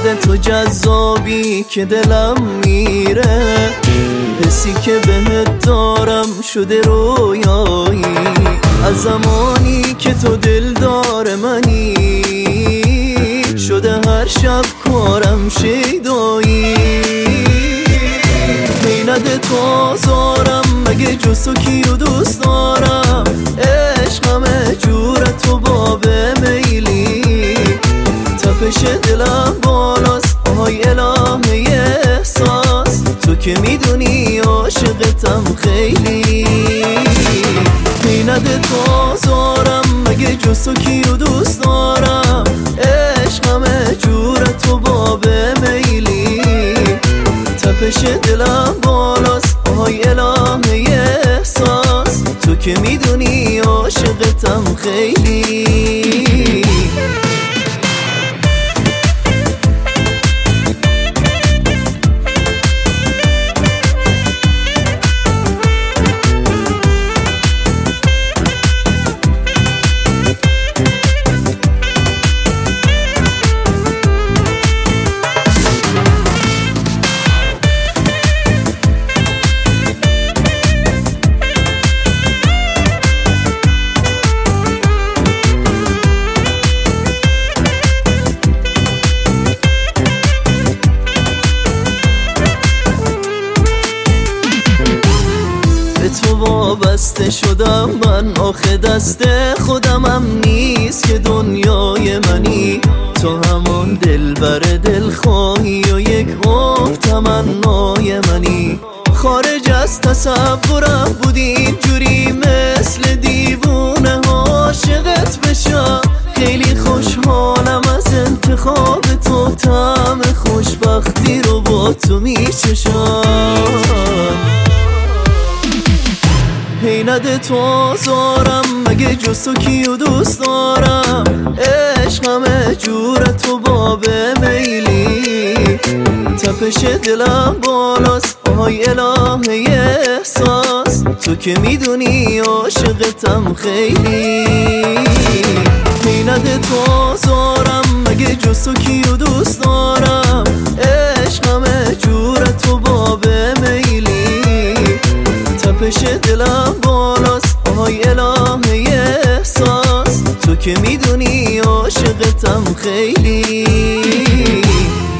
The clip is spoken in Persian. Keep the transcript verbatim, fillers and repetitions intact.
یاد تو جذابی که دلم میره، حسی که بهت دارم شده رویایی، از زمانی که تو دلدار منی شده هر شب کارم شیدایی. بینده تو آزارم مگه جز تو کیو دوست دارم، عشق همه جور تو باب میلی، تپش دلم بالاست آهای الهه احساس، تو که میدونی عاشقتم خیلی. بینده تو آزارم مگه جز تو کیو دوست دارم، عشق همه جور تو باب میلی، تپش دلم بالاست آهای الهه احساس، تو که میدونی عاشقتم خیلی. تو وابسته شدم من، آخه دست خودمم نیست که دنیای منی، تو همون دلبر دلخواهی و یک عمر تمنای منی، خارج از تصورم بودی اینجوری مثل دیوونه عاشقت بشم، خیلی خوشحالم از انتخاب تو، طعم خوشبختی رو با تو میچشم. بینده تو آزارم مگه جز تو کیو دوست دارم، عشق همه جور تو باب میلی، تپش دلم بالاست آهای الهه احساس، تو که میدونی عاشقتم خیلی. بینده تو آزارم مگه جز تو کیو دوست دارم، عشق همه جور تو باب میلی، تپش دلم بالاست آهای الهه احساس، تو که میدونی عاشقتم خیلی.